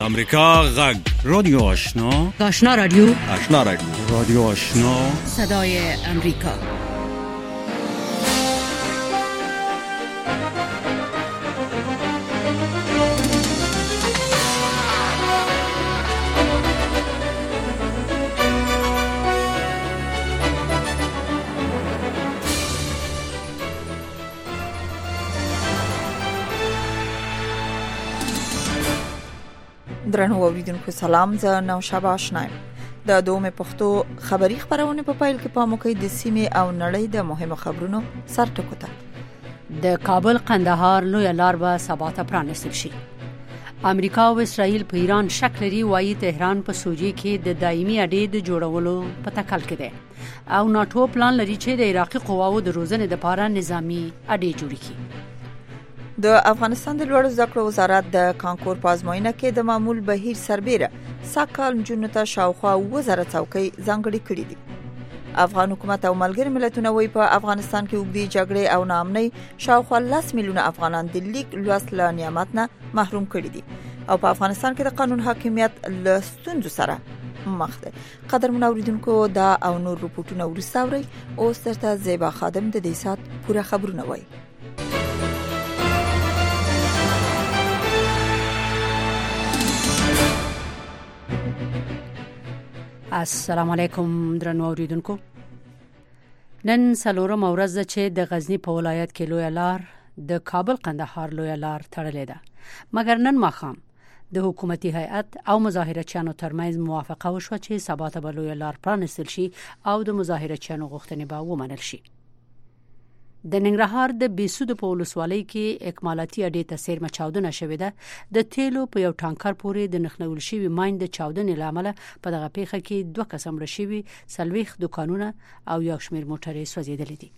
امریکا غږ رادیو آشنا رادیو رادیو آشنا صدای امریکا. درنو اوریدونکو سلام، زه نوشابه آشنایم. د دومې پښتو خبری خبرونه په پایل کې پام وکړئ د سیمې او نړۍ د مهمو خبرونو سرټکو ته. د کابل قندهار لوی لار به سبا ته پرانیستل شي. امریکا او اسرائیل په ایران شک لري وایي تهران په سوریه کې د دایمي اډې د جوړولو په تکل کې ده او ناتو پلان لري چې د عراقي قواو د روزنې لپاره نظامی اډې جوړ کړي. د افغانستان د لوړو زده کړو وزارت د کانکور په ازموینه کې د معمول بهیر سربېره ساکال جنونو ته شاوخوا 2000 څوکۍ ځانګړې کړې دي. افغان حکومت او ملګری ملتونه وایي په افغانستان کې اوږدې جګړې او ناامنۍ شاوخوا 10 میلیونه افغانان د لیک لوست له نعمت نه محروم کړي دي او په افغانستان کې د قانون حاکمیت له ستونزو سره مخ ده. قدرمن اوریدونکو دا او نور رپورټونه ورساوري او سترته زیبا خادم د دې سات پوره خبرونه وایي. السلام علیکم درنو اوریدونکو. نن څلورم ورځ ده چې د غزنی په ولایت کې لوی لار د کابل قندهار لوی لار تړلې ده، مګر نن ماښام د حکومتي هیئت او مظاهرچیانو ترمنځ موافقه وشوه چې سبا ته به لوی لار پرانیستل شي او د مظاهرچیانو غوښتنې به ومنل شي. د ننګرهار د بیسود په ولسوالۍ کې اکمالاتي اډې ته سیر مچاودنه شوې ده. د تیلو په یو ټانکر پورې د نښلول شوی ماین د چاودنې لامل په دغه پیښه کې 2 کس مړه شوي، 40 دکانونه او یو شمېر موټرې سوځېدلې دي.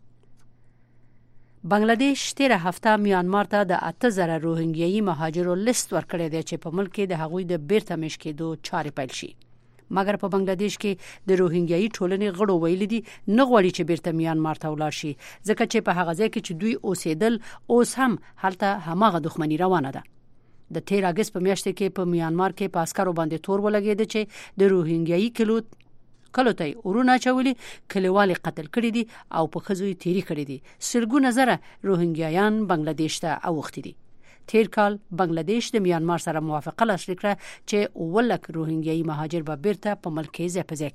بنگلاديش تیر هفته میانمار ته د 8000 روهینګیایي مهاجرو لیست ورکړی دی چې په ملک کې د هغوی د بیرته مېشت کېدو چارې پیل شي. مګر په بنگلاديش کې د روهینګیایي ټولنې غړو ویلي دي نه غواړي چې بیرته میانمار ته ولاړ شي، ځکه چې په هغه ځای کې چې دوی اوسېدل اوس هم هلته هماغه دښمني روانه ده. د 13 اگست په میاشت کې په میانمار کې په عسکرو باندې تور ولګېد چې د روهینګیایي کلو ته ورونه چولي، کلیوال قتل کړي دي او په خزوی تیری کړي دي. سلګونه زره روهینګیایان بنگلاديش ته اوختي دي. تیر کال بنگلاديش د میانمار سره موافقه لاسلیک کړه چې 9 روهینګیایي مهاجر به بیرته په ملک کې ځای په ځای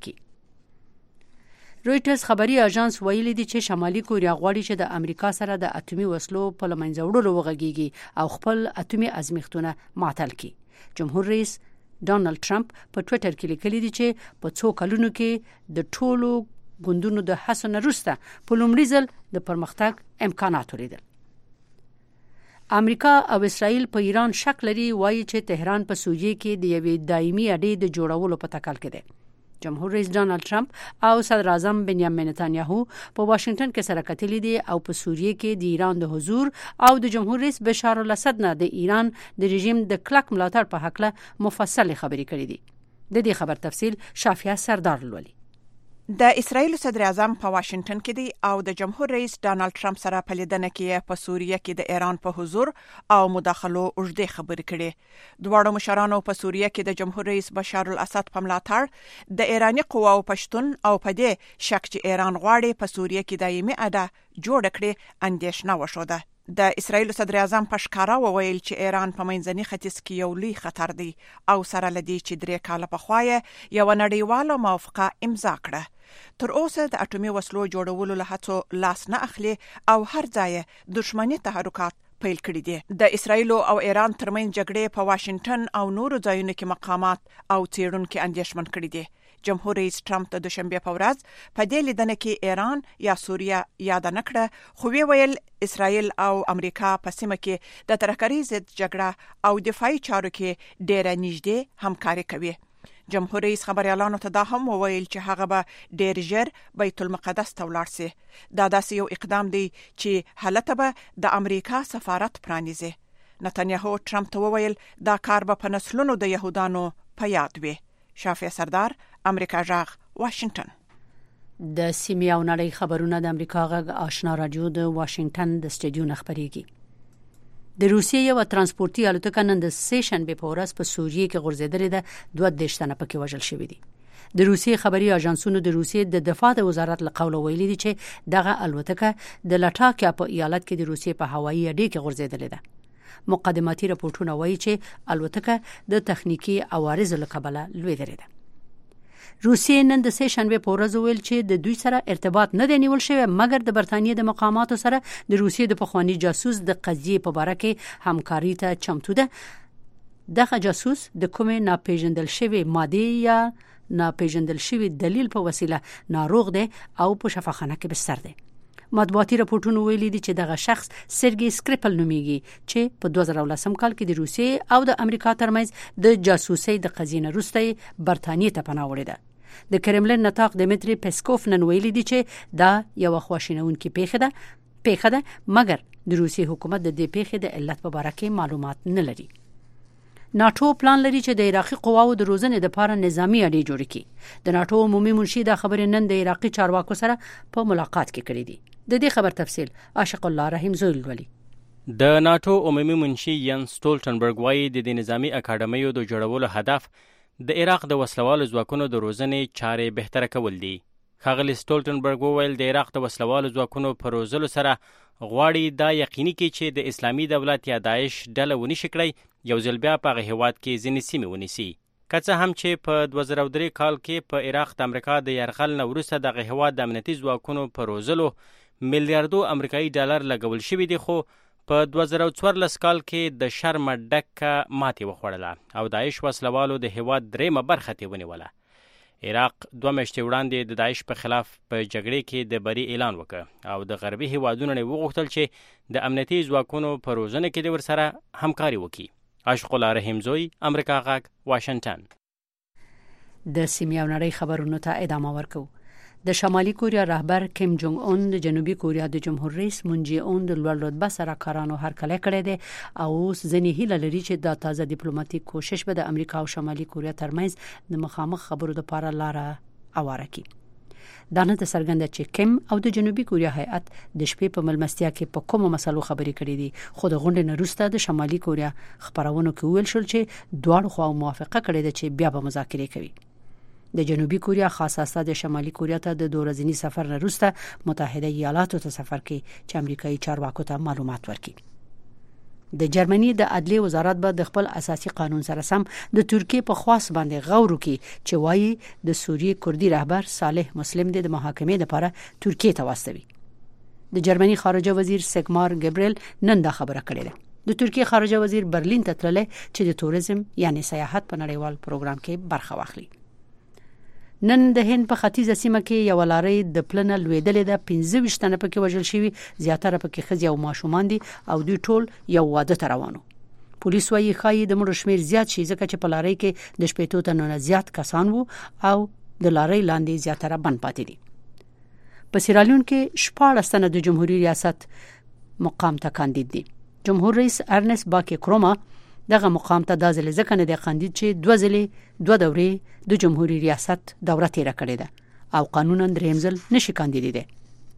کړي. رويټرز خبري اژانس ویلي دی چې شمالي کوریا غواړي چې د امریکا سره د اټومي وسلو په لمنځه وړلو وغږیږي او خپل اټومي ازمیښتونه معطل کړي. جمهور رئیس ډونالد ټرمپ په ټوئیټر کې لیکلي دی چې په 2 کلونو کې د ټولو ګوندونو د حسن وروسته په لومړي ځل د پرمختګ امکانات ولیدل. امریکا او اسرائیل په ایران شک لري وایي چې تهران په سوریه کې د یوې دایمي اډې د جوړولو په تکل کې ده. جمهور رئیس ډونالد ټرمپ او صدر اعظم بنیامین نتانیاهو په واشنگټن کې سره کتلي دي او په سوریه کې د ایران د حضور او د جمهور رئیس بشار الاسد نه د ایران د رژیم د کلک ملاتړ په حق له مفصل خبرې کړې دي. د دې خبر تفصیل شافیه سردار لولي. د اسرائیل صدر اعظم په واشنگټن کې دی او د جمهور رئیس ډونالد ټرمپ سره په لیدنه کې په سوریه کې د ایران په حضور او مداخلو اوږدې خبرې کړې. دواړو مشرانو په سوریه کې د جمهور رئیس بشار الاسد په ملاتړ د ایرانی قواو پښتون او په دې شک چې ایران غواړي په سوریه کې دایمي اډه جوړ کړي اندېښنه وشوده. د اسرائیل صدر اعظم په ښکارا وویل چې ایران په منځني ختیځ کې یو لوی خطر دی او سره لدی چې 3 کاله پخوا یو نړیواله موافقه امضا کړه. تر اوسه د اټومي وسلو جوړولو له هڅو لاس نه اخلي او هر ځای دښمني تحرکات پیل کړي دي. د اسرائیل او ایران ترمنځ جګړې په واشنگټن او نورو ځایونو کې مقامات او څېړونکو اندېښمن کړي دي. جمهور رئیس ټرمپ د دوشنبه په ورځ په دې لیدنه کې ایران یا سوریه یاد نه کړه، خو ویل اسرائیل او امریکا په سیمه کې د ترهګرۍ ضد جګړه او دفاعي چارو کې ډېره نږدې همکاري کوي. جمهور رئیس خبريالانو ته دا هم وویل چې هغه به ډېر ژر بیت المقدس ته ولاړ شي. دا داسې یو اقدام دی چې هلته به د امریکا سفارت پرانیزي. نتانیاهو ټرمپ ته وویل دا کار به په نسلونو د يهودانو په یاد وي. شافیه سردار، امریکا جاغ، واشنگټن. د سیمې او نړۍ خبرونه د امریکا غږ آشنا رادیو د واشنگټن د سټډیو خبريږي. د روسیې یو ترانسپورتي الوتکه نن د سه شنبه په ورځ په سوریه کې غورځېدلې ده، 22 تنه پکې وژل شوي دي. د روسیې خبري اژانسونو د روسیې د دفاع د وزارت له قوله ویلي دي چې دغه الوتکه د لټاکیا په ایالت کې د روسیې په هوایي اډې کې غورځېدلې ده. مقدماتي راپورټونه وایي چې الوتکه د تخنیکی عوارض له کبله لوېدلې ده. روسیې نن د سه شنبه په ورځ ویل چې د دوی سره ارتباط نه دی نیول شوی، مګر د برتانیې د مقاماتو سره د روسیې د پخوانی جاسوس د قضیې په اړه کې همکاري ته چمتو ده. دغه جاسوس د کومې ناپېژندل شوی ماده یا ناپېژندل شوی دلیل په وسیله ناروغ دی او په شفاخانه کې بستر دی. مطبوعاتي راپورټونه ویلي دي چې دغه شخص سرګي سکریپل نومیږي چې په 2010 کال کې د روسیې او د امریکا ترمنځ د جاسوسۍ د قضیې نه وروسته برتانیې ته پناه وړې ده. د کرملین نطاق دمیتری پیسکوف نن ویلي دي چې دا یو خواشینونکې پیښه ده، مګر د روسیې حکومت د دې پیښې د علت په اړه کې معلومات نه لري. ناتو پلان لري چې د عراقي قواو د روزنې لپاره نظامی اډې جوړ کړي. د ناتو عمومي منشي دا خبرې نن د عراقي چارواکو سره په ملاقات کې کړې دي. د دې خبر تفصیل عاشق الله رحیم زویل ولي. د ناتو عمومي منشي ینس سټولټنبرګ وايي د دې نظامی اکاډمیو د جوړولو هدف د عراق د وسلوالو ځواکونو د روزنې چارې بهتره کول دي. ښاغلي سټولټنبرګ وویل د عراق د وسلوالو ځواکونو په روزلو سره غواړي دا یقیني کړي چې د اسلامي دولت یا داعش ډله ونشي کړی یو ځل بیا په هغه هیواد کې ځینې سیمې ونیسي. که څه هم چې په 2003 کال کې په عراق د امریکا د یرغل نه وروسته دغه هیواد د امنیتي ځواکونو په روزلو میلیارډو امریکایي ډالر لګول شوي دي، خو په 2014 کال کې د شرمه ډکه ماتې وخوړله او داعش وسلوالو د هیواد دریمه برخه ترې ونیوله. عراق 2 میاشتې وړاندې د داعش په خلاف په جګړې کې د بری اعلان وکړ او د غربي هیوادونو نه وغوښتل چې د امنیتي ځواکونو په روزنه کې د ورسره همکاري وکړي. عاشق الله رحیم زوی، امریکا غاک، واشنگټن. د سیمې او نړۍ خبرونو ته ادامه ورکوو. د شمالي کوریا رهبر کیم جونګ اون د جنوبي کوریا د جمهور رئیس مون جې اون د لوړ رتبه سرکارانو هرکلی کړی دی او اوس ځینې هیله لري چې دا تازه ډیپلوماټیک کوشش به د امریکا او شمالي کوریا ترمنځ د مخامخ خبرو لپاره لاره اواره کړي. دا نه څرګنده چې کیم او د جنوبي کوریا هیئت د شپې په ملمستیا کې په کومو مسلو خبرې کړې دي، خو د غونډې نه وروسته د شمالي کوریا خبرونو کې ویل شول چې دواړو خواو موافقه کړې ده چې بیا به مذاکرې کوي. د جنوبي کوریا خاص استاد شمالي کوریا ته د 2 ورځني سفر نه وروسته متحده ایالاتو ته سفر کوي چې امریکایي چارواکو ته معلومات ورکړي. د جرمني د عدلیې وزارت به د خپل اساسي قانون سره سم د ترکیه په خواص باندې غور وکړي چې وایي د سوریې کردي رهبر صالح مسلم د محاکمې لپاره ترکیه ته واستوي. د جرمني خارجه وزیر سیګمار ګبریل نن دا خبره کړې ده. د ترکیه خارجه وزیر برلین ته تللی چې د توریزم یعنی سیاحت په نړیوال پروګرام کې برخه واخلي. نن د هند په ختیځه سیمه کې یو لارۍ د پلنه لوېدلې ده، 25 تنه پکې وژل شوي، زیاتره پکې ښځې او ماشومان دي او دوی ټول یو واده ته روانو. پولیس وايي ښایي د مړو شمیر زیات شي ځکه چې په لارۍ کې د 15 تنو نه زیات کسان وو او د لارۍ لاندې زیاتره بند پاتې دي. په سیرالیون کې 14 تنه د جمهوریت ریاست مقام ته کاندید دي. جمهور رئیس ارنست باکی کروما دغه مقام ته د ځل ځکه نه دی کاندید چې 2 دورې د جمهوریت ریاست دوره تیر کړې ده او قانونا دریم ځل نشي کاندید دي.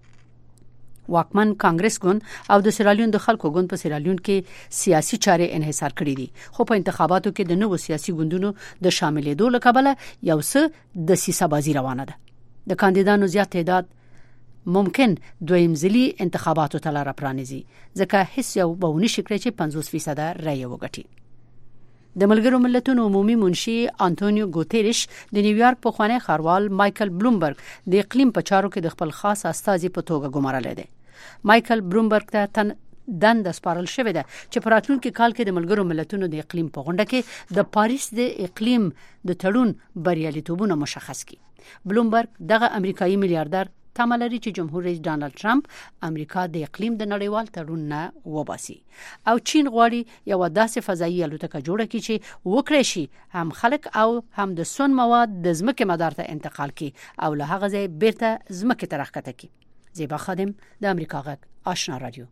واکمن کانګرس ګوند او د سیرالیون د خلکو ګوند په سیرالیون کې سیاسي چارې انحصار کړې دي، خو په انتخاباتو کې د نوو سیاسي ګوندونو د شاملېدو لپاره یو څه د سیاسي بازی روانه ده. د کاندیدانو زیات تعداد ممکن دویم ځلي انتخاباتو ته لاره پرانیزي ځکه هیڅ یو به ونشي کړی چې 50% رای وګټي. د ملګرو ملتونو عمومي منشي انټونیو ګوتریش د نیویارک پخوانی ښاروال مایکل بلومبرګ د اقلیم په چارو کې د خپل خاص استازي په توګه ګمارلی دی. مایکل بلومبرګ ته دند سپارل شوې ده چې په راتلونکي کال کې د ملګرو ملتونو د اقلیم په غونډه کې د پاریس د اقلیم د تړون بریالیتوبونه مشخص کړي. بلومبرګ دغه امریکایي میلیارډر تمه لري چې جمهور رئیس ډانلډ ټرمپ امریکا د اقلیم د نړیوال تړون نه وباسي او چین غواړي یو داسې فضایي الوتکه جوړه کړي چې وکړي شي هم خلک او هم د سون مواد د ځمکې مدار ته انتقال کړي او له هغه ځای بیرته ځمکې ته راښکته کړي. زیبا خادم، د امریکا غږ آشنا رادیو.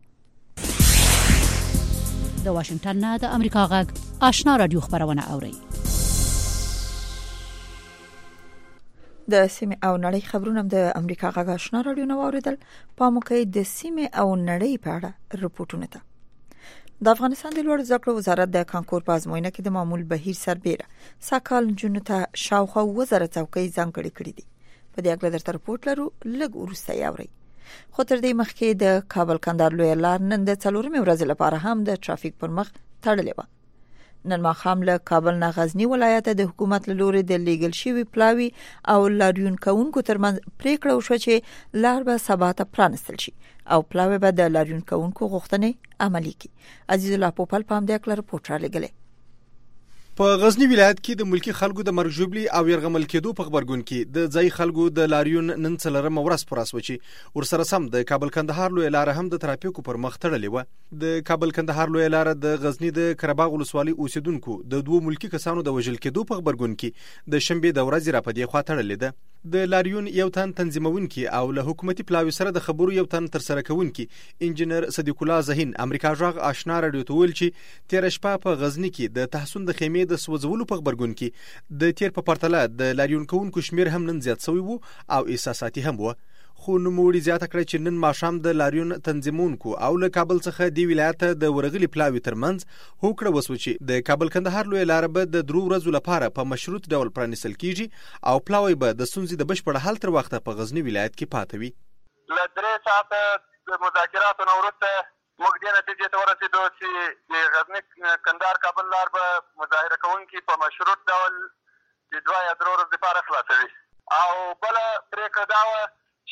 د واشنگټن نه د امریکا غږ آشنا رادیو خبرونه اوري. د سیمې او نړۍ خبرونه د امریکا غږ آشنا رادیو نو اوریدل. په موقع د سیمې او نړۍ په اړه رپورټونه ته د افغانستان د لوړ زده کړو وزارت د کانکور په ازموینه کې د معمول بهیر سربېره ساکال نجونو ته شاوخوا 2000 څوکۍ ځانګړې کړې دي. په دې اړه درته رپورټ لرو، لږ وروسته یاوري. خو تر دې مخکې د کابل کندهار لوی لار نن د 4مې ورځې لپاره هم د ترافیک پر مخ تړلې و. نن ماښام له کابل نه غزنی ولایت د حکومت له لوري د لیګل شوی پلاوی او لاریون کوونکو ترمنځ پریکړه وشوه چې لار به سبا ته پرانستل شي او پلاوی به د لاریون کوونکو غوښتنې عملي کړي. عزیز الله پوپل په همدې اړه رپورټ را لګلې. په غزنی ولایت کې د ملکی خلکو د مرګ ژوبلي او يرغمل کېدو په خبرګون کې د ځای خلکو د لاریون نن څلرمه ورځ پر اسوي چې ورسره سم د کابل کندهار لوی لار هم د ترافیکو پر مخ تړلې و. د کابل کندهار لوی لار د غزنی د کرباغ ولسوالۍ اوسیدونکو د دوه ملکی کسانو د وژل کېدو په خبرګون کې د شنبه د ورځې را پدې خوا تړلې ده. د لاریون یو تن تنظیمونکي او له حکومتي پلاوی سره د خبرو یو تن تر سره کوونکي انجنیر صدیق الله زهین امریکا ژغ آشنا رادیو ته ویل چې تیر شپه په غزنی کې د تحسن د خیمې د سوځولو په خبرګون کې د تیر په پرتله د لاریون کوونکو شمیر هم نن زیات شوی وو او احساساتي هم وو. خو نوموړي زیاته کړه چې نن ماښام د لاریون تنظیمونکو او له کابل څخه دی ولایت د ورغلي پلاوی ترمنځ هوکړه وسو چې د کابل کندهار لوی لار به د 3 ورځو لپاره په مشروط ډول پرانیستل کیږي او پلاوی به د سنځي د بشپړ حل تر وخته په غزنی ولایت کې پاتې وي. ل 3 ساعته د مذاکراتو نورته موږ د نتیجې ته ورسېدو چې د غزنی کندهار کابل لار به مظاهره کوونکي په مشروط ډول د 2 یا 3 ورځې لپاره خلاصوي او بل پریکړه دا و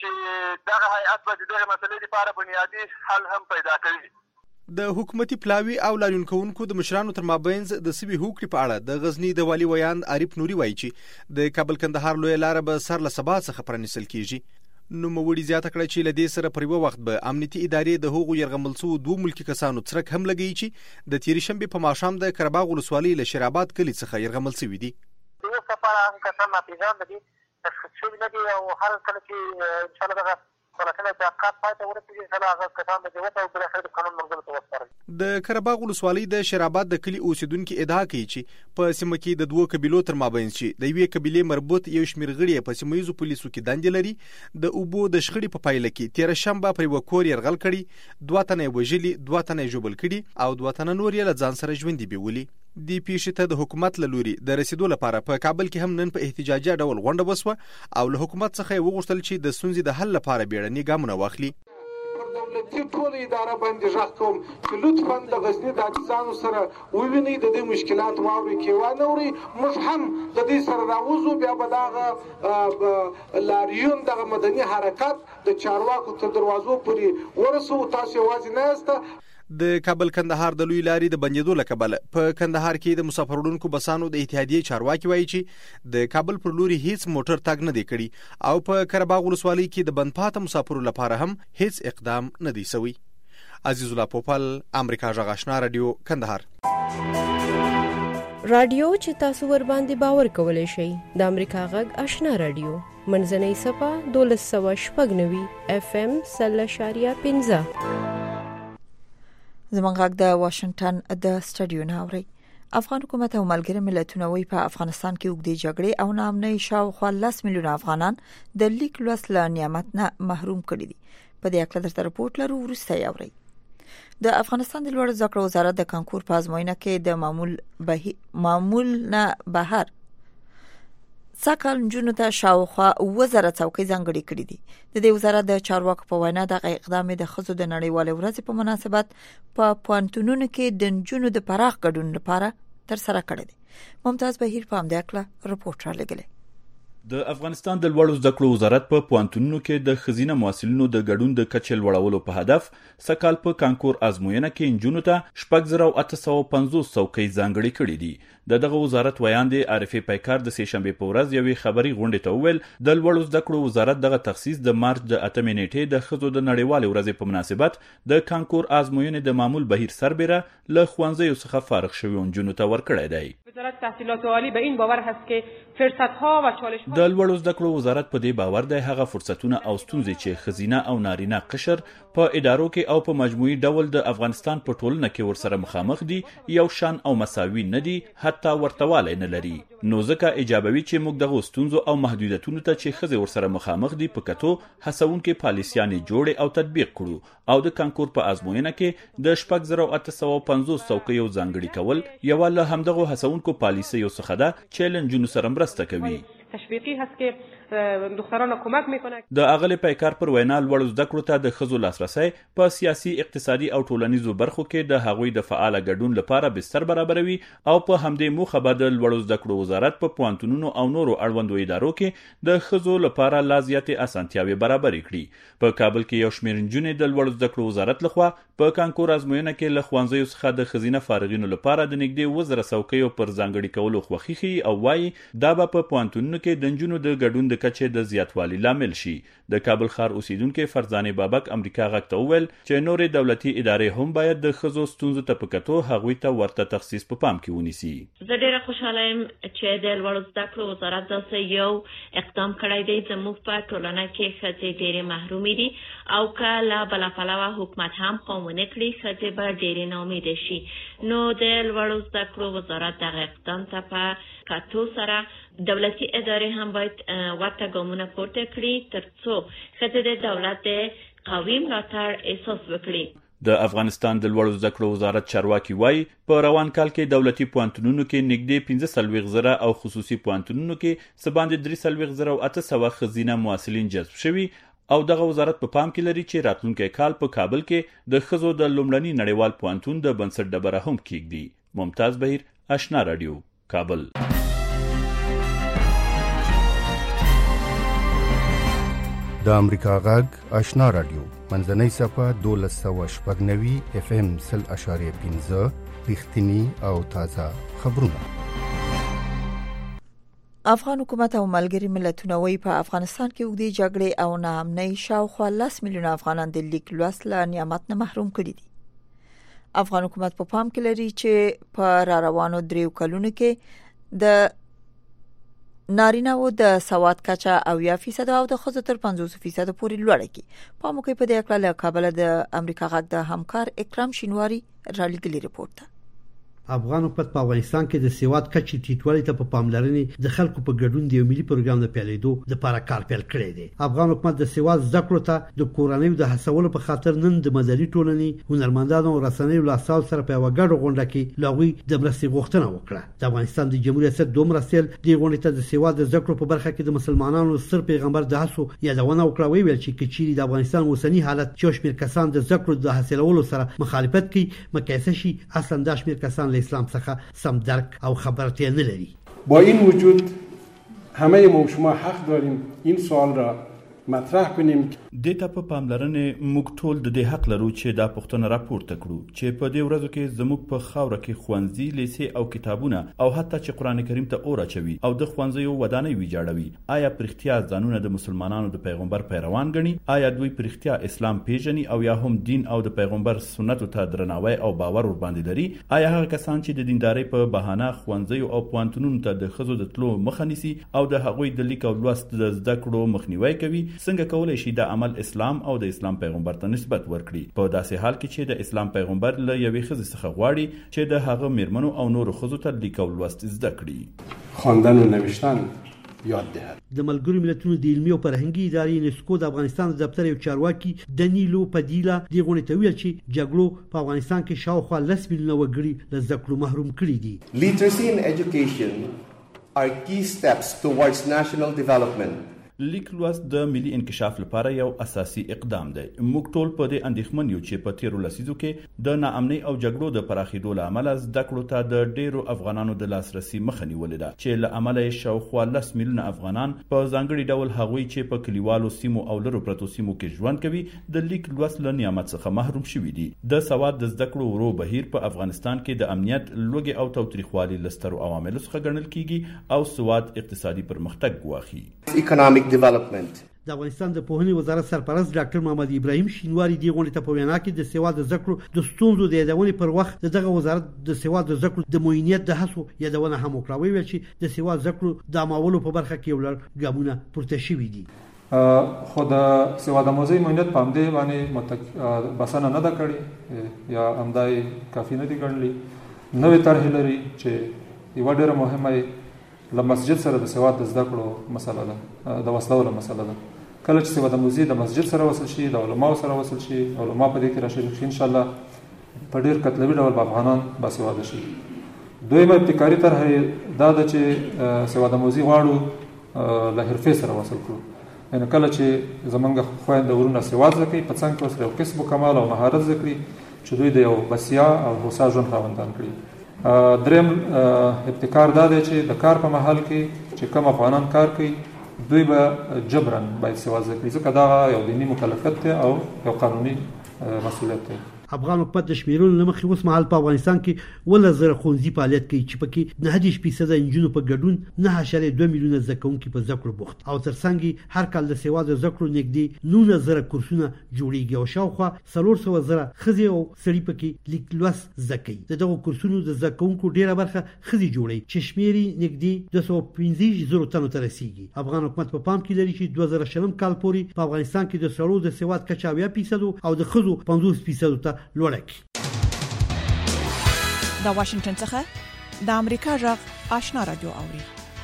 چې دغه هیئت به دغه مسلې لپاره بنیادی حل هم پیدا کوي. د حکومتي پلاوی او لاریون کوونکو د مشرانو تر مابینځ د سوي هوکړې په اړه د غزنی د والی ویان عارف نوري وایي چې د کابل کندهار لوی لار به سر له سبا څخه پرانیستل کیږي. نوموړي زیاته کړه چې لدې سره پر یو وخت به امنیتي ادارې د هغو يرغمل څو دوه ملکی کسانو څرک هم لګی چې د تیر شنبه په ماښام د کرباغ ولسوالۍ له شرابات کلی څخه يرغمل شوی دي. یو سفر هم کسان پیژاند دي تشخیص نه دي او هر کله چې ان شاء الله دغه ولکه د حقیقت پاتې ورته ان شاء الله هغه کسان د جوته او بل اخر د قانون منځ ته وسپارل. د کرباغ ولسوالۍ د شرابات د کلی اوسیدونکو ادعا کوي چې په سیمه کې د دوه قبیلو تر مابین چې د یوې قبیلې مربوط یو شمیر غړي په سیمایي پولیسو کې دندې لري د اوبو د شخړې په پایله کې تیر شنبه پر وکور يرغل کړي 2 تنه وژلي 2 تنه جوبل کړي او 2 تنه نور یې له ځان سره ژوندۍ بیولي. دی پیښې ته د حکومت له لوري د رسیدو لپاره په کابل کې هم نن په احتجاجي ډول غونډه وسوه او له حکومت څخه وغوښتل چې د سنځي د حل لپاره بیړني ګامونه واخلي. دولتي ټول اداره باندې ځخ کوم چې لطفاً د غزنی د عاجزانو سره وویني د دې مشکلات واوري کې وانوري موږ هم د دې سره راوځو بیا به دغه لاریون دغه مدني حرکت د چارواکو تر دروازو پورې ورسو. تاسو یوازې نه یاست. د کابل کندهار د لوی لارې د بندیدو لکبل په کندهار کې د مسافروړونکو بسانو د اتحادیې چارواکي وایي چې د کابل پر لوري هیڅ موټر تاګ نه دی کړی او په کرباغ ولسوالۍ کې د بند پاته مسافرو لپاره هم هیڅ اقدام نه دی شوی. عزیز الله پوپل، امریکا ژغ آشنا رادیو، کندهار. رادیو چې تاسو ور باندې باور کولای شئ د امریکا ژغ آشنا رادیو منځنۍ صفه 1290 FM 0.15. زمونږ غږ د واشنگټن د سټډیو نه اوري. افغان حکومت او ملګری ملتونه وی په افغانستان کې وګړي جګړې او نامنۍ شاوخوا 10 میلیون افغانان د لیک لوست له نعمت نه محروم کړي دي. په دې اړه درته رپورټ لرو، وروسته یاوري. د افغانستان د لوړ زده کړو وزارت د کانکور په ازموینه کې د معمول نه بهر ساکال نجونو ته شاوخوا 2000 څوکۍ ځانګړې کړې دي. د دې وزارت د چارواکو په وینا د اقدام د ښځو د نړیوالې ورځې په مناسبت په پوهنتونونو کې د نجونو د پراخ ګډون لپاره تر سره کړی دی. ممتاز بهیر په همدې اړه رپورټ را لګلې. د افغانستان د لوړو زده کړو وزارت په پوهنتونونو کې د ښځینه محصلینو د ګډون د کچې لوړولو په هدف سکهال په کانکور ازموینه کې نجونو ته 4850 څوکۍ ځانګړې کړې دي. دغه وزارت ویاندې عارفه پیکار د سه شنبه په ورځ یوې خبري غونډې ته وویل د لوړو زده کړو وزارت دغه تخصیص د مارچ د 8 نیټې د ښځو د نړیوالې ورځې په مناسبت د کانکور ازموینې د معمول بهیر سربېره له ښوونځیو څخه فارغ شویو نجونو ته ورکړی دی. وزارت تحصیلات عالی به این باور هست که فرصت‌ها و چالش‌ها د لوړو زده کړو وزارت په دې باور دی هغه فرصتونه او ستونزې چې ښځینه او نارینه قشر په ادارو کې او په مجموعي ډول د افغانستان په ټولنه کې ورسره مخامخ دي یو شان او مساوي نه دي، حتی حالت ته ورتوالی نه لري. نو ځکه ایجابوي چې موږ دغه ستونزو او محدودیتونو ته چې ښځې ورسره مخامخ دي په کتو هڅونکې پالیسیانې جوړې او تطبیق کړو او د کانکور په ازموینه کې د 4850 څوکیو ځانګړي کول یوه له همدغو هڅونکو پالیسیو څخه ده چې له نجونو سره مرسته کوي. تشویقی هست که دختران کمک میکنه. د اغلی پیکار پر وینا لوړو زده کړو ته د ښځو لاسرسی په سیاسي، اقتصادي او ټولنیزو برخو کې د هغوی د فعال ګډون لپاره بستر برابروي او په همدې موخه به د لوړو زده کړو وزارت په پوهنتونونو او نورو اړوندو ادارو کې د ښځو لپاره لا زیاتې اسانتیاوې برابرې کړي. په کابل کې یو شمېر نجونې د لوړو زده کړو وزارت لخوا په کانکور ازموینه کې له ښوونځیو څخه د ښځینه فارغینو لپاره د نږدې 1000 څوکیو پر ځانګړي کولو خوښي ښیي او وایي دا به په پوهنتونونو کې د نجونو د ګډون د کچې د زیاتوالي لامل شي. د کابل ښار اوسیدونکو فرزانې بابک امریکا غږ ته وویل چې نورې دولتي ادارې هم باید د ښځو ستونزو ته په کتو هغوی ته ورته تخصیص په پام کې ونیسي. زه ډېره خوشحاله یم چې د لوړو زده کړو وزارت داسې یو اقدام کړی دی. زموږ په ټولنه کې ښځې ډېرې محرومې دي او که له بله پلوه حکومت هم قوم ونه کړي ښځې به ډېرې ناامیده شي. نو د لوړو زده کړو وزارت دغه اقدام ته په کتو سره دولتي ادارې هم باید ورته ګامونه پورته کړي تر څو ښځې د دولت د قوي ملاتړ احساس وکړي. د افغانستان د لوړو زده کړو وزارت چارواکي وایي په روان کال کې دولتي پوهنتونونو کې نږدې 45,000 او خصوصي پوهنتونونو کې څه باندې 43,800 ښځینه محصلین جذب شوي او دغه وزارت په پام کې لري چې راتلونکی کال په کابل کې د ښځو د لومړني نړیوال پوهنتون د بنسټ ډبره هم کېږدي. ممتاز بهیر، آشنا رادیو، کابل. د امریکا غږ آشنا رادیو منځنۍ صفحه 1290 FM 0.5 رښتینی او تازه خبرونه. افغان حکومت او ملګری ملتونه وایي په افغانستان کې اوږدې جګړې او ناامنۍ شاوخوا 10 میلیونه افغانان د لیک لوست له نعمت نه محروم کړي دي. افغان حکومت په پام کې لري چې په را روانو 3 کلونو کې د نارینه‌و د سواد کچه 80% او د ښځو تر 50% پورې لوړه کی. په موقع په دې اړه له کابل د امریکا غږ د همکار اکرام شینواری را لېږلي ریپورت ده. افغان حکومت په افغانستان کې د سواد کچې ټیټوالي ته په پاملرنې د خلکو په ګډون د یو ملي پروګرام د پیلېدو لپاره کار پیل کړی دی. افغان حکومت د سواد زده کړو ته د کورنیو د هڅولو په خاطر نن د مدني ټولنې، هنرمندانو او رسنیو لاسال سره په یو غړو غونډه کې لغوي د مرستې غوښتنه وکړه. د افغانستان د جمهوریت ریاست دوه مرستیال د غونډې ته د سواد زده کړو په برخه کې د مسلمانانو سر پیغمبر د هڅو یادونه وکړه. ویل چې کچيري د افغانستان اوسنی حالت چې شمیر کسان د زده کړو د حاصلولو سره مخالفت کوي مقایسه شي اصلا د شمیر کسان له اسلام څخه سم درک او خبرتیا نه لري. با این وجود همه ما شما حق داریم این سوال را مطرح کنیم. د ته په پاملرنې موږ ټول د دې حق لرو چې دا پوښتنه راپورته کړو چې په دې ورځو کې زموږ په خاوره کې ښوونځي، لیسې او کتابونه او حتی چې قران کریم ته اور اچوي او د ښوونځیو ودانۍ ویجاړوي، آیا پرختیا ځانونه د مسلمانانو د پیغمبر پیروان ګڼي؟ آیا دوی پرختیا اسلام پیژني او یا هم دین او د پیغمبر سنتو ته درناوی او باور ور باندې لري؟ آیا هغه کسان چې د دیندارۍ په بهانه ښوونځیو او پوهنتونونو ته د ښځو د تلو مخه نیسي او د هغوی د لیک او لوست د زده کړو مخنیوي کوي، څنګه کولای شي د عمل اسلام او د اسلام پیغمبر ته نسبت ورکړي په داسې حال کې چې د اسلام پیغمبر له یوې ښځې څخه غواړي چې د هغه میرمنو او نورو ښځو ته لیک او لوست زده کړي، خواندن و نوشتن یاد دهد. د ملګرو ملتونو د علمي او فرهنګي ادارې یونسکو د افغانستان د دفتر یو چارواکي دنیلو پدیلا د غونډې ته ویل چې جګړو په افغانستان کې شاوخوا 10 میلیونه وګړي له زده کړو محروم کړي دي. Literacy and education are key steps towards national development. لیک لوست د ملي انکشاف لپاره یو اساسي اقدام دی. موږ ټول په دې اندېښمن یو چې په تیرو لسیزو کې د ناامنۍ او جګړو د پراخېدو له امله زده کړو ته د ډېرو افغانانو د لاسرسي مخه نیولې ده چې له امله یې شاوخوا 10 میلیونه افغانان په ځانګړي ډول هغوی چې په کلیوالو سیمو او لرو پرتو سیمو کې ژوند کوي د لیک لوست له نعمت څخه محروم شوي دي. د سواد د زده کړو ورو بهیر په افغانستان کې د امنیت، لوږې او تاوتریخوالي له سترو عواملو څخه ګڼل کیږي او سواد اقتصادي پرمختګ ګواښي. Economic development. د افغانستان د پوهنې وزارت سرپرست ډاکټر محمد ابراهیم شینواری دی غونډې ته په وینا کې د سواد د ذکر د ستونزو د یادونې پر وخت دغه وزارت د سواد د ذکر د موینیت د هڅو یادونه هم وکړه. ویل چې د سواد ذکر د عملو په برخه کې ولر ګامونه پورته شوي دي. خود سواد آموزی موینیت په همدې باندې بسنه نه ده کړې یا همدای کافي نه دي ګڼلي. نوې طرحې لري چې یو ډېره مهمه له مسجد سره د سواد د زده کړو مسله ده، د وصلولو مسله ده. کله چې سواد آموزي د مسجد سره وصل شي، د علماو سره وصل شي، علما په دې کې راشریک شي، ان شاء الله په ډېر کتلوي ډول به افغانان باسواده شي. دویمه ابتکاري طرح دا ده چې سواد آموزي غواړو له حرفې سره وصل کړو. یعنې کله چې زمونږ خویندې ورونه سواد زده کوي، په څنګ کې ورسره یو کسب و کمال او مهارت زده کړي چې دوی د یو بسیا او هوسا ژوند خاوندان کړي. دریم ابتکار دا دی چې د کار په محل کې چې کم افغانان کار کوي، دوی به جبرن باید سواد زده کړي، ځکه دا یو دیني مکلفیت دی او یو قانوني مسؤلیت دی. افغان حکومت د شمیرونو له مخې اوس مهال په افغانستان کې 1,000 ښوونځي فعالیت کوي چې پکې 9% نجونو په ګډون 9.2 میلیونه زده کوونکي په زده کړو بوخت او ترڅنګ هر کال د سواد زده کړو نږدې 19,000 کورسونه جوړیږي او شاوخوا 400,000 ښځې او سړي پکې لیک لوست زده کوي. دغه کورسونو د زده کوونکو ډیره برخه ښځې جوړي چې شمیر یې نږدې 215,000 تنو ته رسیږي. افغان حکومت په پام کې لري چې 2020 کال پورې په افغانستان کې د سړو د سواد کچه 80% او د ښځو 50% ته لوړه دا واشنگټن څخه د امریکا غږ آشنا رادیو اوري.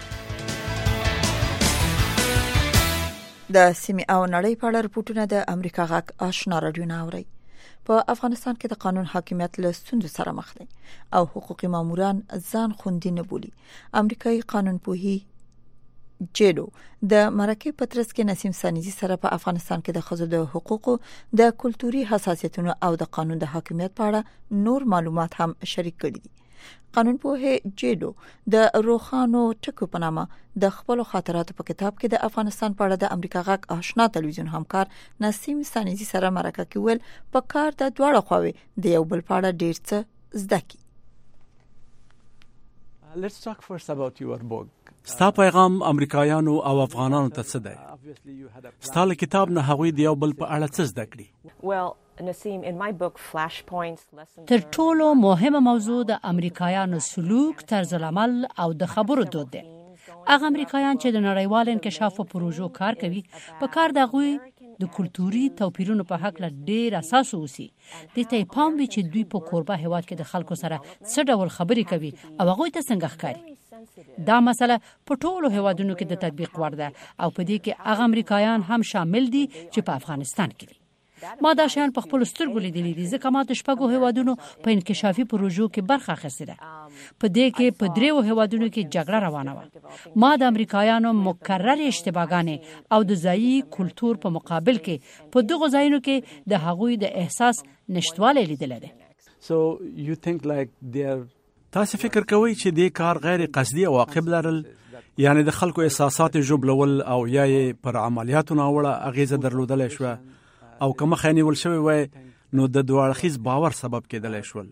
د سیمې او نړۍ په اړه رپورټونه د امریکا غږ آشنا رادیو ناوړي. په افغانستان کې د قانون حاکمیت له ستونزو سره مخ دي او حقوقي ماموران ځان خوندي نه بولي. امریکایي قانونپوهي جیلو د مرکه پترس کې نسیم سانیزی سره په افغانستان کې د خزو د حقوقو د کلتوري حساسیتونو او د قانون د حاکمیت په اړه نور معلومات هم شریک کړي دي. قانونپوه جیلو د روخانو ټکو په نامه د خپل خاطراتو په کتاب کې د افغانستان په اړه د امریکا غږ آشنا تلویزیون همکار نسیم سانیزی سره مرکه کې ویل په کار د دواړو خواوې د یو بل په اړه ډیر څه زده کی. Let's talk first about your book. ستا پیغام امریکایانو او افغانانو ته څه دی؟ ستا له کتاب نه هغوی د یو بل په اړه څه زده کړي؟ تر ټولو مهمه موضوع د امریکایانو سلوک، طرز العمل او د خبرو دود دی. هغه امریکایان چې د نړیوال انکشاف په پروژو کار کوي، په کار د هغوی د کلتوري توپیرونو په حق له ډیر اساس اوسي. د ته پام وي چې دوی په کوربه هیواد کې د خلکو سره څه ډول خبرې کوي او هغوی ته څنګه ښکاري. دا مسله په ټولو هیوادونو کې د تطبیق وړ ده او په دې کې هغه امریکایان هم شامل دي چې په افغانستان کې دي. ما دا شیان په خپل سترګو لیدلي دي ځکه ما د شپږو هیوادونو په انکشافي پروژو کې برخه اخیستې ده. په دې کې په 3 هیوادونو کې جګړه روانه وه. ما د امریکایانو مکرر اشتباهګانې او د ځایي کلتور په مقابل کې په دغه ځایونو کې د هغوی د احساس نشټوالی لیدل دي. So you think like they're تاسو فکر کوئ چې دې کار غیر قصدي او عواقب لرل، یعنی د خلکو احساسات ژوبلول او یا یې پر عملیاتو ناوړه اغیزه درلودلی شوه او که مخه نیول شوی وای نو د دوه باور سبب کېدلی شول.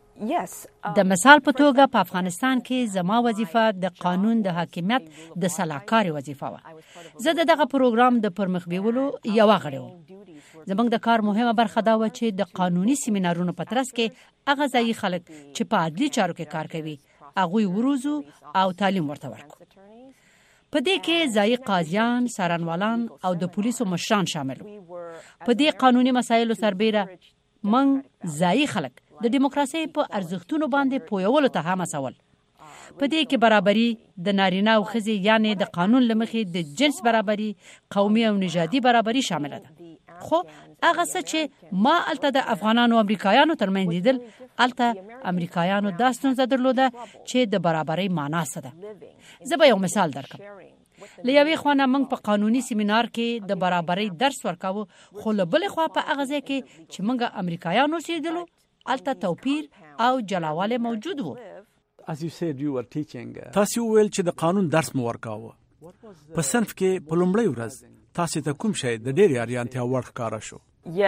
د مثال په توګه په افغانستان کې زما وظیفه د قانون د حاکمیت د سلاکاري وظیفه وه. زه دغه پروګرام د پرمخ بیولو یو غړی وم. زمونږ د کار مهمه برخه دا و چې د قانوني سیمینارونو په ترڅ کې هغه ځایي خلک چې په عدلي چارو کې کار کوي هغوی وروزو او تعلیم ورته ورکړو. په دې کې ځایي قاضیان، څارنوالان او د پولیسو مشران شامل وو. په دې قانوني مسایلو سربیره موږ ځایي خلک د دیموکراسي په ارزښتونو باندې پویولو ته هم هڅول. په دې کې برابري د نارینه او ښځې یعنی د قانون له مخې د جنس برابري، قومي او نژادي برابري شامل ده. خو هغه څه چې ما الته د افغانانو او امریکایانو ترمنځ لیدل، الته امریکایانو دا ستونزه درلوده چې د برابرۍ معنا څه ده. زه به یو مثال درکړم. له یوې خوا نه موږ په قانوني سیمینار کې د برابرۍ درس ورکاوه، خو له بلې خوا په هغه ځای کې چې موږ امریکایان اوسېدلو الته توپیر او جلاوالی موجود وو. تاسو وویل چې د قانون درس مو ورکاوه. په صنف کې په لومړۍ ورځ تاسو ته کوم شی د ډېرې اریانتیا وړ ښکاره شو؟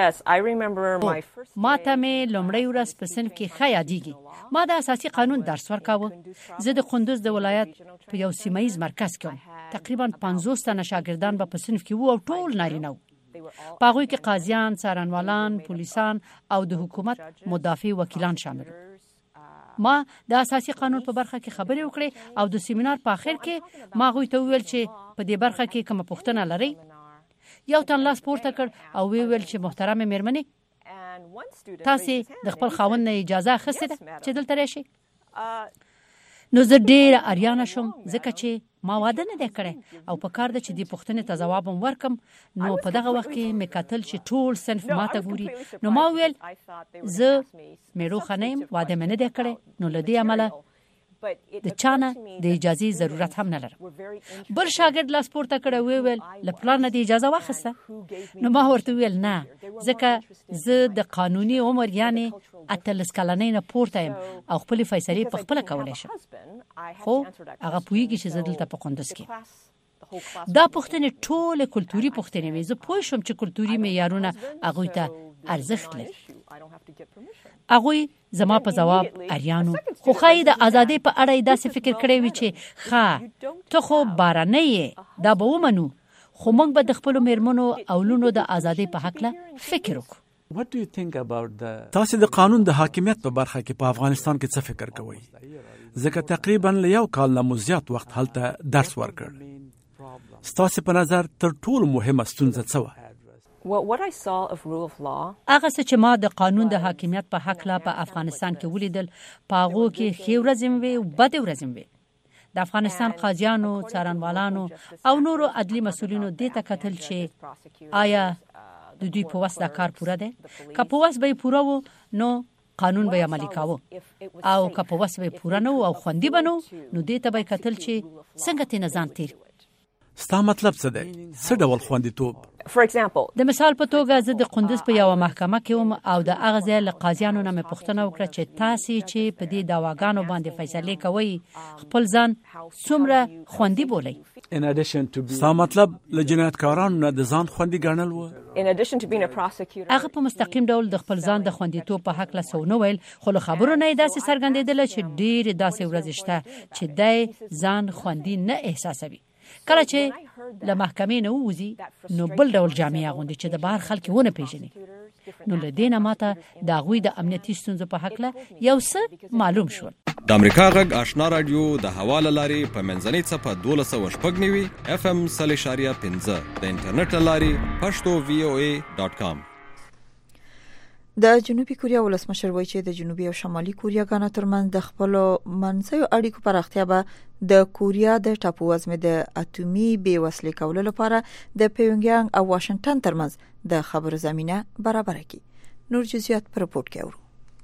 ما ته مې لومړۍ ورځ په صنف کې ښه یادېږي. ما د اساسي قانون درس ورکاوه. زه د کندوز د ولایت په یو سیمه ییز مرکز کې وم. تقریبا 50 تنه شاګردان به په صنف کې وو او ټول نارینه وو. په هغوی کې قاضیان، څارنوالان، پولیسان او د حکومت مدافع وکیلان شامل وو. ما د اساسي قانون په برخه کې خبرې وکړې او د سیمینار په آخر کې ما هغوی ته وویل چې په دې برخه کې کومه پوښتنه لرئ. یو تن لاس پورته کړ او ویل چې محترمه میرمنې، تاسې د خپل خاوند نه اجازه اخیستې ده چې دلته راشئ؟ نو زه ډېر اریانه شم ځکه چې ما واده نه دی کړی او په کار ده چې دې پوښتنې ته ځواب هم ورکم. نو په دغه وخت کې مې کتل چې ټول صنف ماته ګوري. نو ما وویل زه میروخه نه یم، واده مې نه دی کړی، نو له دې امله د چانه د اجازه ضرورت هم نه لرم. بل شاګرد لاس پورته کړ او ویل له پلان نه د اجازه واخیسته. نو ما ورته ویل نه، ځکه زه د قانوني عمر یعنی 18 کلنۍ نه پورته یم او خپل فیصله په خپل کولای شم. خو هغه پوهیږي چې زه دلته په قندوز کې دا پوښتنې ټول کلتوري پوښتنې وي. زه پوه شم چې کلتوري معیارونه هغوی ته ارزښت لري. هغوی زما په جواب اریانو، خو ښایي د ازادۍ په اړه یې داسې فکر کړی وي چې ښه ته خو بارانۍ یې، دا به ومنو، خو موږ به د خپلو میرمنو او لونو د ازادۍ په هکله فکر وکړو. تاسو د قانون د حاکمیت په برخه کې په افغانستان کې څه فکر کوئ؟ ځکه تقریبا له یو کال نه زیات وخت هلته درس ورکړ. ستاسو په نظر تر ټولو مهمه ستونزه څه وه؟ هغه څه چې ما د قانون د حاکمیت په هکله په افغانستان کې ولیدل، په هغو کې ښې ورځې هم وې او بدې ورځې هم وې. د افغانستان قاضیانو، څارنوالانو او نورو عدلي مسؤلینو دې ته کتل چې آیا د دوی په وس دا کار پوره دی؟ که په وس به یې پوره و نو قانون به یې عملي کاوه، او که په وس به یې پوره نه و او خوندي به نه و نو دې ته به یې کتل چې څنګه ترې نه ځان تېر. ستا مطلب څه دی؟ څه ډول خوندیتوب؟ د مثال په توګه زه د قندوز په یوه محکمه کې وم او د هغه ځای له قاضیانو نه مې پوښتنه وکړه چې تاسې چې په دې دعواګانو باندې فیصلې کوئ خپل ځان څومره خوندي بولئ؟ ستا مطلب له جنایتکارانو نه د ځان خوندي ګڼل و؟ هغه په مستقیم ډول د خپل ځان د خوندیتوب په هکله څه ونه ویل، خو له خبرو نه یې داسې څرګندېدله چې ډېرې داسې ورځې شته چې دی ځان خوندي نه احساسوي. کله چې له محکمې نه ووځي نو بل ډول جامې اغوندي چې د بهر خلک ونه پیژني. نو له دې نه ماته د هغوی د امنیتي ستونزو په هکله یو څه معلوم شول. د امریکا غږ آشنا رادیو د هوا له لارې په منځنۍ څپه 12.9 FM 0.5 د انټرنیټ له لارې پښتو voa.com. د جنوبي کوریا ولسمشر وایي چې د جنوبي او شمالي کوریاګانو ترمنځ د خپلو منځیو اړیکو پراختیا به د کوریا د ټاپووزمې د اټومي بېوسلې کولو لپاره د پیونګیانګ او واشنگټن ترمنځ د خبرو زمینه برابر کړي. نور جزئیات په رپورت کې اورو.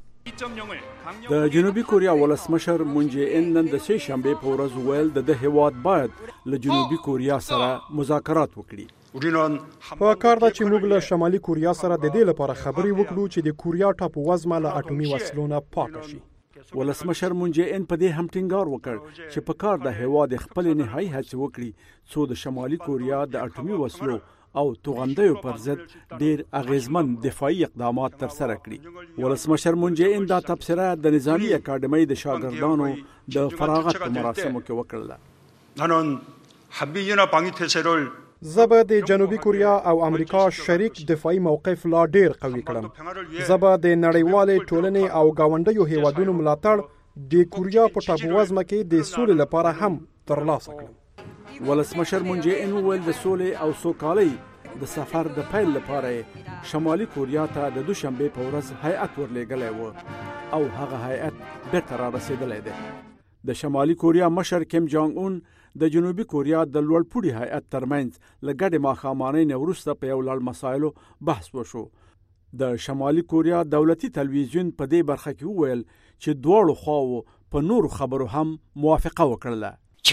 د جنوبي کوریا ولسمشر مون جې ان نن د سې شنبه په ورځ ویل د هیواد باید له جنوبي کوریا سره مذاکرات وکړي. په کار ده چې موږ له شمالي کوریا سره د دې لپاره خبرې وکړو چې د کوریا ټاپووزمه له اټومي وسلو نه پاک شي. ولسمشر مون جې ان په دې هم ټینګار وکړ چې په کار د هیواد خپل نهایي هڅې وکړي څو د شمالي کوریا د اټومي وسلو او توغندیو پر ضد ډیر اغیزمن دفاعي اقدامات تر سره کړي. ولسمشر مون جې ان دا تبصره د نظامی اکاډمۍ د شاګردانو د فراغت په مراسمو کې وکړه. نن حبینا پانګی تسرول زبا د جنوبي کوریا او امریکا شریک دفاعي موقف لا ډیر قوي کړم. زبا د نړیوالې ټولنې او گاونډیو هیوادونو ملاتړ د کوریا په ټاپووزمه کې د سولې لپاره هم ترلاسه کړم. ولسمشر مون جې ان ویل د سولې او سوکالۍ د سفر د پیل لپاره شمالي کوریا ته د دوشنبه په ورځ هیئت ورلېږلی و او هغه هیئت بیرته را رسېدلی دی. د شمالي کوریا مشر کیم جانګ اون د جنوبي کوریا د لوړپوړي هیئت ترمنځ له ګډې ماښامانۍ نه وروسته په یو لړ مسایلو بحث وشو. د شمالي کوریا دولتي تلویزیون په دې برخه کې وویل چې دواړو خواو په نورو خبرو هم موافقه وکړله.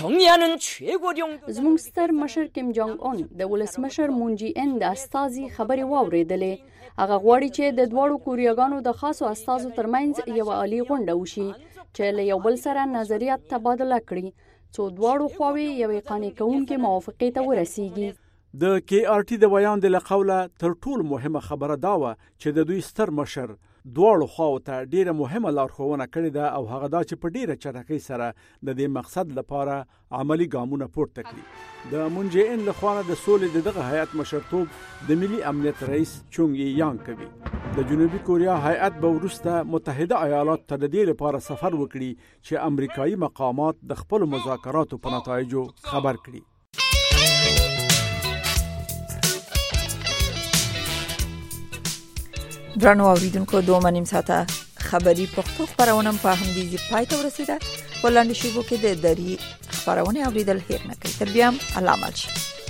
زموږ ستر مشر کیم جانګ اون د ولسمشر مون جې ان د استازي خبرې واورېدلې. هغه غواړي چې د دواړو کوریاګانو د خاصو استازو ترمنځ یو عالی غونډه وشي چې له یو بل سره نظریات تبادله کړي څو دواړو خواوې یوې قانع کوونکې موافقې ته ورسیږي. د کې آر ټي د بیان د لقوله تر ټولو مهمه خبره دا وه چې د دوی ستر مشر دواړو خواو ته ډیره مهمه لارښوونه کړې ده او هغه دا چې په ډیره چټکۍ سره د دې مقصد لپاره عملی ګامونه پورته کړي. د مون جې ان لخوا د سولې د دغه هیئت مشرتوب د ملي امنیت رئیس چونګ یانګ کوي. د جنوبي کوریا هیئت به وروسته متحده ایالات ته د دې لپاره سفر وکړي چې امریکایي مقامات د خپل مذاکراتو په نتایجو خبر کړي. درنو اوریدونکو 2 ساعته خبری پښتو خبرونه په همدې پای ته ورسیده. ولاندې شیبو کې د دری خبرونه اوریدل هیر نه کوي. تر بیا علامه